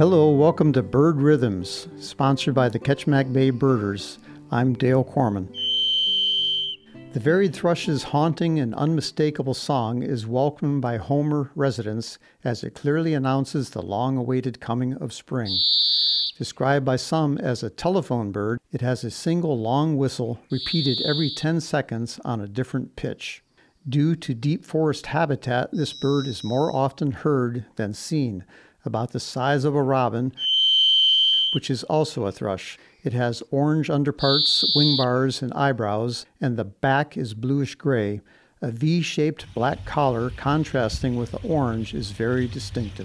Hello, welcome to Bird Rhythms, sponsored by the Ketchimack Bay Birders. I'm Dale Corman. The varied thrush's haunting and unmistakable song is welcomed by Homer residents as it clearly announces the long-awaited coming of spring. Described by some as a telephone bird, it has a single long whistle repeated every 10 seconds on a different pitch. Due to deep forest habitat, this bird is more often heard than seen, about the size of a robin, which is also a thrush. It has orange underparts, wing bars, and eyebrows, and the back is bluish-gray. A V-shaped black collar contrasting with the orange is very distinctive.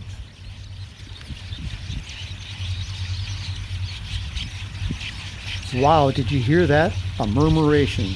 Wow, did you hear that? A murmuration.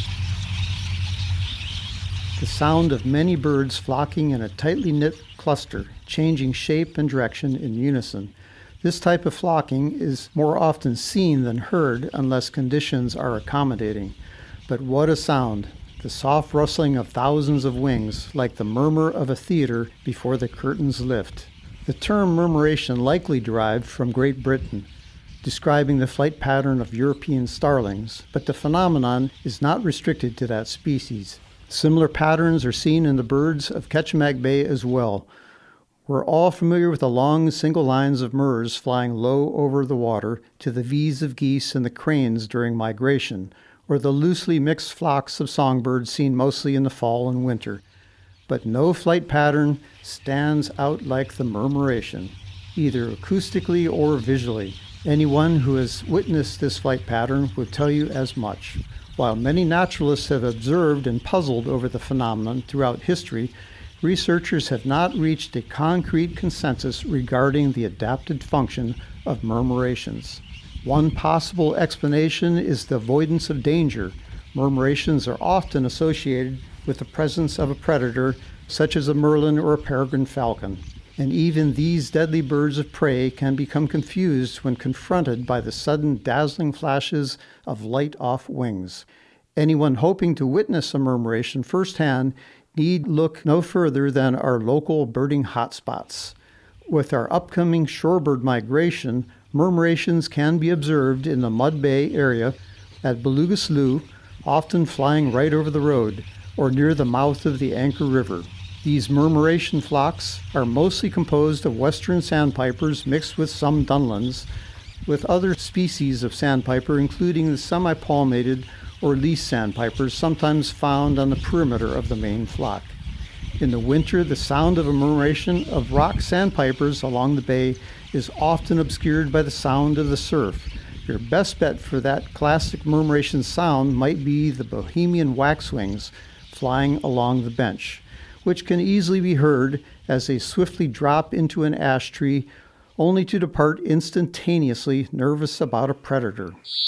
The sound of many birds flocking in a tightly knit cluster, changing shape and direction in unison. This type of flocking is more often seen than heard unless conditions are accommodating. But what a sound! The soft rustling of thousands of wings, like the murmur of a theater before the curtains lift. The term murmuration likely derived from Great Britain, describing the flight pattern of European starlings, but the phenomenon is not restricted to that species. Similar patterns are seen in the birds of Ketchimack Bay as well. We're all familiar with the long single lines of murres flying low over the water, to the V's of geese and the cranes during migration, or the loosely mixed flocks of songbirds seen mostly in the fall and winter. But no flight pattern stands out like the murmuration, either acoustically or visually. Anyone who has witnessed this flight pattern would tell you as much. While many naturalists have observed and puzzled over the phenomenon throughout history, researchers have not reached a concrete consensus regarding the adapted function of murmurations. One possible explanation is the avoidance of danger. Murmurations are often associated with the presence of a predator, such as a merlin or a peregrine falcon. And even these deadly birds of prey can become confused when confronted by the sudden dazzling flashes of light off wings. Anyone hoping to witness a murmuration firsthand need look no further than our local birding hotspots. With our upcoming shorebird migration, murmurations can be observed in the Mud Bay area, at Beluga Slough, often flying right over the road, or near the mouth of the Anchor River. These murmuration flocks are mostly composed of western sandpipers mixed with some dunlins, with other species of sandpiper, including the semi-palmated or least sandpipers, sometimes found on the perimeter of the main flock. In the winter, the sound of a murmuration of rock sandpipers along the bay is often obscured by the sound of the surf. Your best bet for that classic murmuration sound might be the Bohemian waxwings flying along the bench, which can easily be heard as they swiftly drop into an ash tree, only to depart instantaneously, nervous about a predator.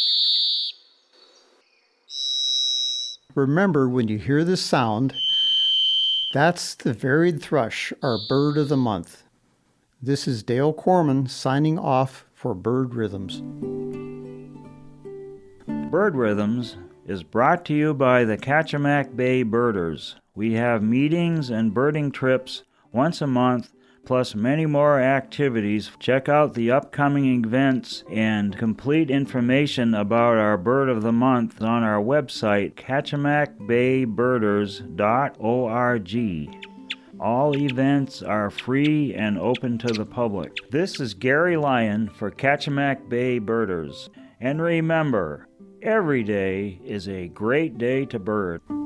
Remember, when you hear this sound, that's the varied thrush, our bird of the month. This is Dale Corman signing off for Bird Rhythms. Bird Rhythms is brought to you by the Ketchimack Bay Birders. We have meetings and birding trips once a month, plus many more activities. Check out the upcoming events and complete information about our Bird of the Month on our website, ketchimackbaybirders.org. All events are free and open to the public. This is Gary Lyon for Ketchimack Bay Birders. And remember, every day is a great day to bird.